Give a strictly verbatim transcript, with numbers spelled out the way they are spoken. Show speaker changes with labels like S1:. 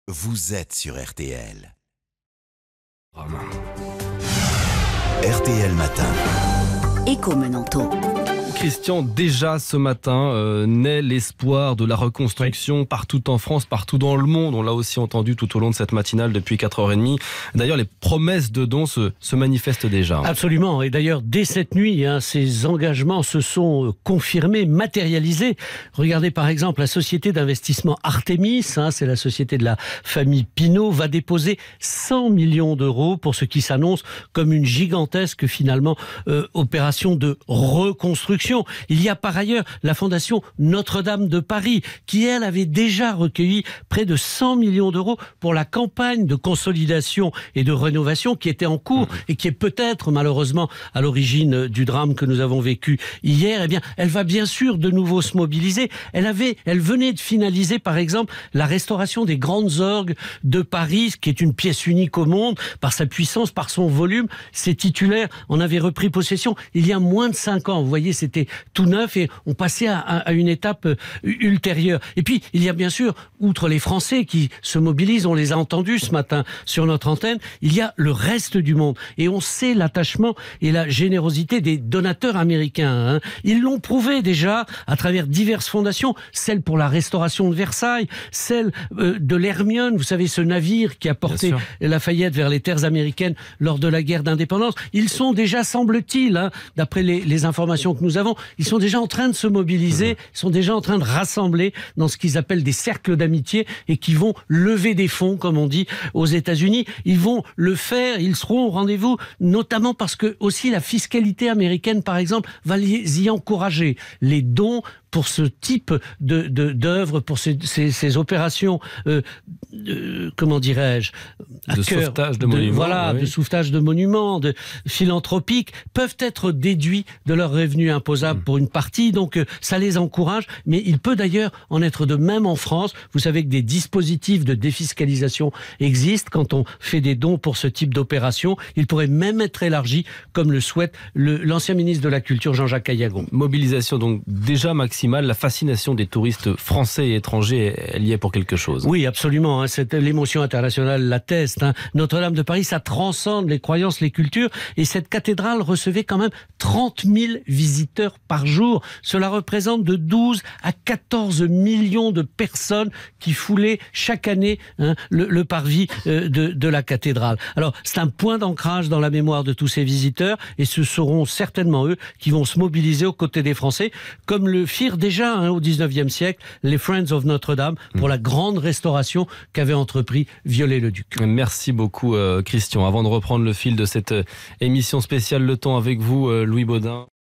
S1: vous êtes sur R T L. R T L Matin.
S2: Écho Menanto.
S3: Christian, déjà ce matin euh, naît l'espoir de la reconstruction partout en France, partout dans le monde. On l'a aussi entendu tout au long de cette matinale depuis quatre heures trente. D'ailleurs, les promesses de dons se, se manifestent déjà.
S4: Absolument. Et d'ailleurs, dès cette nuit, hein, ces engagements se sont confirmés, matérialisés. Regardez par exemple la société d'investissement Artemis, hein, c'est la société de la famille Pinault, va déposer cent millions d'euros pour ce qui s'annonce comme une gigantesque finalement euh, opération de reconstruction. Il y a par ailleurs la Fondation Notre-Dame de Paris qui, elle, avait déjà recueilli près de cent millions d'euros pour la campagne de consolidation et de rénovation qui était en cours et qui est peut-être malheureusement à l'origine du drame que nous avons vécu hier. Eh bien, elle va bien sûr de nouveau se mobiliser. Elle avait, elle venait de finaliser par exemple la restauration des grandes orgues de Paris, qui est une pièce unique au monde par sa puissance, par son volume. Ses titulaires en avaient repris possession il y a moins de cinq ans. Vous voyez, c'était tout neuf et on passait à, à une étape ultérieure. Et puis, il y a bien sûr, outre les Français qui se mobilisent, on les a entendus ce matin sur notre antenne, il y a le reste du monde. Et on sait l'attachement et la générosité des donateurs américains. Hein. Ils l'ont prouvé déjà à travers diverses fondations, celle pour la restauration de Versailles, celle euh, de l'Hermione, vous savez, ce navire qui a porté Lafayette vers les terres américaines lors de la guerre d'indépendance. Ils sont déjà, semble-t-il, hein, d'après les, les informations que nous avons, ils sont déjà en train de se mobiliser, ils sont déjà en train de rassembler dans ce qu'ils appellent des cercles d'amitié et qui vont lever des fonds, comme on dit aux États-Unis. Ils vont le faire, ils seront au rendez-vous, notamment parce que aussi la fiscalité américaine, par exemple, va les y encourager. Les dons pour ce type de, de, d'œuvre, pour ces, ces, ces opérations, euh, euh, comment dirais-je, à
S3: de
S4: cœur,
S3: sauvetage de, de monuments,
S4: voilà,
S3: oui.
S4: de sauvetage de monuments, de philanthropiques, peuvent être déduits de leurs revenus imposables mmh. pour une partie. Donc euh, ça les encourage, mais il peut d'ailleurs en être de même en France. Vous savez que des dispositifs de défiscalisation existent quand on fait des dons pour ce type d'opération. Ils pourraient même être élargis, comme le souhaite le, l'ancien ministre de la Culture, Jean-Jacques Aillagon.
S3: Mobilisation donc déjà maximale. La fascination des touristes français et étrangers, elle y est pour quelque chose.
S4: Oui, absolument. Hein, c'est, l'émotion internationale l'atteste. Hein. Notre-Dame de Paris, ça transcende les croyances, les cultures. Et cette cathédrale recevait quand même trente mille visiteurs par jour. Cela représente de douze à quatorze millions de personnes qui foulaient chaque année hein, le, le parvis euh, de, de la cathédrale. Alors, c'est un point d'ancrage dans la mémoire de tous ces visiteurs. Et ce seront certainement eux qui vont se mobiliser aux côtés des Français, comme le firent déjà hein, au dix-neuvième siècle les Friends of Notre-Dame pour mmh. la grande restauration qu'avait entrepris Viollet-le-Duc.
S3: Merci beaucoup euh, Christian. Avant de reprendre le fil de cette euh, émission spéciale Le Temps avec vous, euh, Louis Baudin.